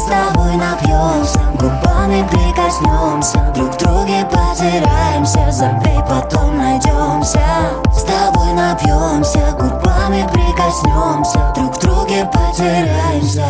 с тобой напьемся, губами прикоснемся, друг к друге потираемся, забей, потом найдемся. С тобой напьемся, губами прикоснемся, друг к друге потираемся.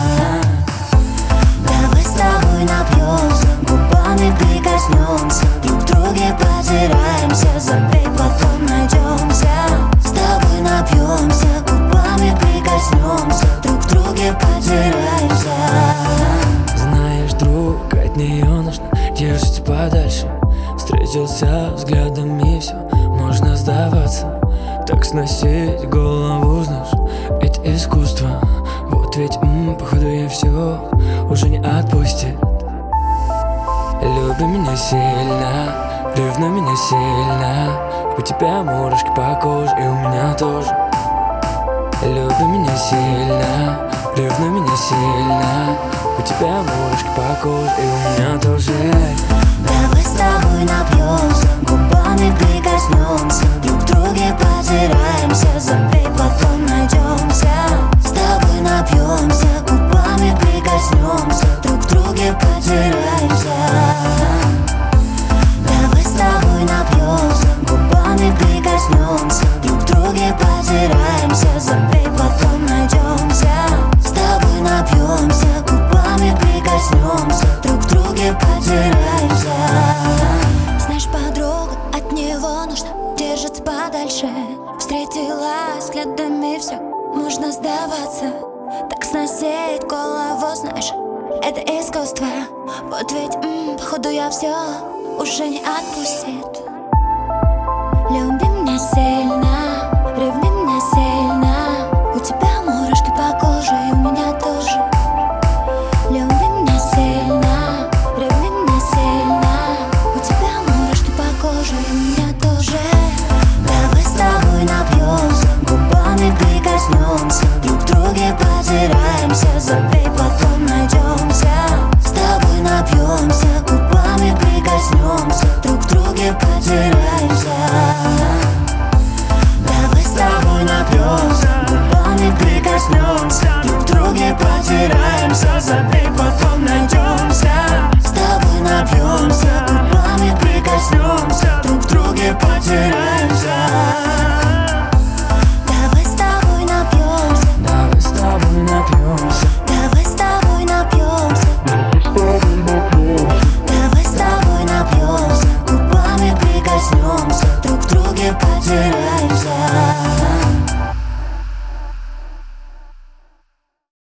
Давай с тобой напьемся, губами прикоснемся, друг к друге потираемся, забей, потом найдемся. С тобой напьемся, губами прикоснемся, друг к друге потираемся. Знаешь, друг, от нее нужно держаться подальше. Встретился взглядами, все, можно сдаваться. Так сносить голову, знаешь, ведь искусство. Вот ведь, походу, я все уже не отпустит. Люби меня сильно, ревнуй меня сильно. У тебя мурашки по коже, и у меня тоже. Люби меня сильно, ревнуй меня сильно. У тебя мурашки по коже, и у меня тоже. Давай с тобой напьемся, губами прикоснемся, друг к друге потираемся, забей, потом найдемся. С тобой напьемся, губами прикоснемся, друг к друге потираемся. Давай с тобой напьемся, губами прикоснемся, друг к друге потираемся, забей, потом найдемся. С тобой напьемся, губами прикоснемся, друг к друге потираемся. Знаешь, подруга, от него нужно держаться подальше. Встретилась взглядами, все, можно сдаваться. Так сносить голову, знаешь, это искусство. Вот ведь, походу, я все уже не отпустит. Люби меня сильно,